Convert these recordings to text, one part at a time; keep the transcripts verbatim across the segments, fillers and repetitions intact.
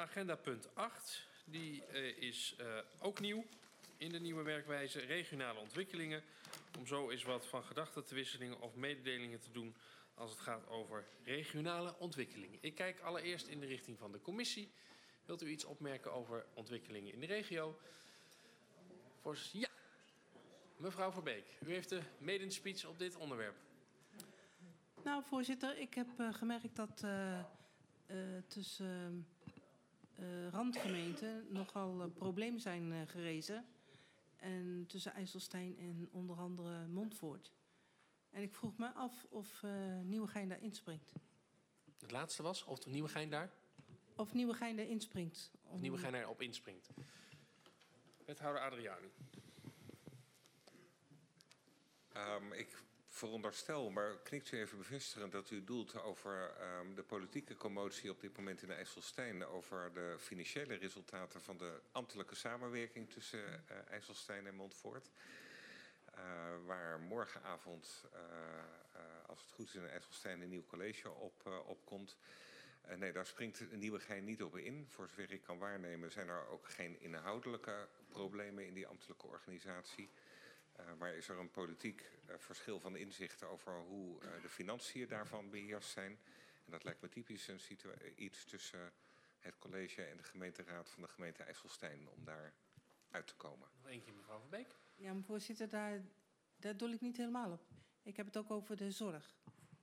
agenda punt acht. Die uh, is uh, ook nieuw in de nieuwe werkwijze. Regionale ontwikkelingen. Om zo eens wat van gedachtenwisselingen of mededelingen te doen als het gaat over regionale ontwikkelingen. Ik kijk allereerst in de richting van de commissie. Wilt u iets opmerken over ontwikkelingen in de regio? Voor, ja, mevrouw Verbeek, u heeft de maiden speech op dit onderwerp. Nou, voorzitter, ik heb uh, gemerkt dat uh, uh, tussen uh, randgemeenten nogal uh, problemen zijn uh, gerezen. En tussen IJsselstein en onder andere Montfoort. En ik vroeg me af of uh, Nieuwegein daar inspringt. Het laatste was, of de Nieuwegein daar? Of Nieuwegein daar inspringt. Om... Of Nieuwegein daarop inspringt. Wethouder Adriani. Um, ik veronderstel, maar knikt u even bevestigen dat u doelt over um, de politieke commotie op dit moment in IJsselstein, over de financiële resultaten van de ambtelijke samenwerking tussen uh, IJsselstein en Montfoort. Uh, waar morgenavond, uh, uh, als het goed is in IJsselstein, een nieuw college op, uh, opkomt. Uh, nee, daar springt Nieuwegein niet op in. Voor zover ik kan waarnemen zijn er ook geen inhoudelijke problemen in die ambtelijke organisatie. Uh, maar is er een politiek uh, verschil van inzichten over hoe uh, de financiën daarvan beheerst zijn. En dat lijkt me typisch een iets tussen het college en de gemeenteraad van de gemeente IJsselstein om daar uit te komen. Nog één keer, mevrouw Verbeek. Ja, maar voorzitter, daar, daar doel ik niet helemaal op. Ik heb het ook over de zorg.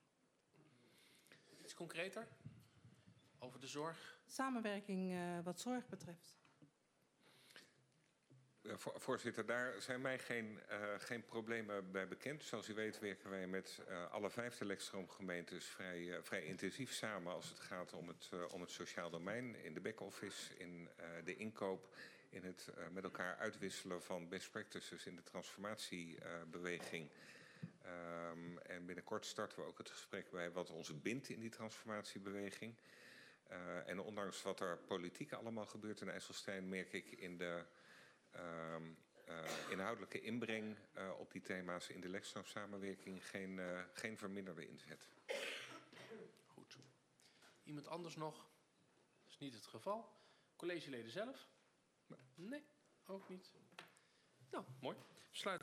Iets concreter? Over de zorg? Samenwerking uh, wat zorg betreft. Uh, voorzitter, daar zijn mij geen, uh, geen problemen bij bekend. Zoals u weet werken wij met uh, alle vijf de lekstroomgemeentes vrij, uh, vrij intensief samen als het gaat om het, uh, om het sociaal domein, in de back-office, in uh, de inkoop, in het uh, met elkaar uitwisselen van best practices in de transformatiebeweging. Uh, um, en binnenkort starten we ook het gesprek bij wat ons bindt in die transformatiebeweging. Uh, en ondanks wat er politiek allemaal gebeurt in IJsselstein, merk ik in de Uh, uh, inhoudelijke inbreng uh, op die thema's in de lekstroomsamenwerking geen, uh, geen verminderde inzet. Goed. Iemand anders nog? Dat is niet het geval. Collegeleden zelf? Nee, ook niet. Nou, mooi. Sluit.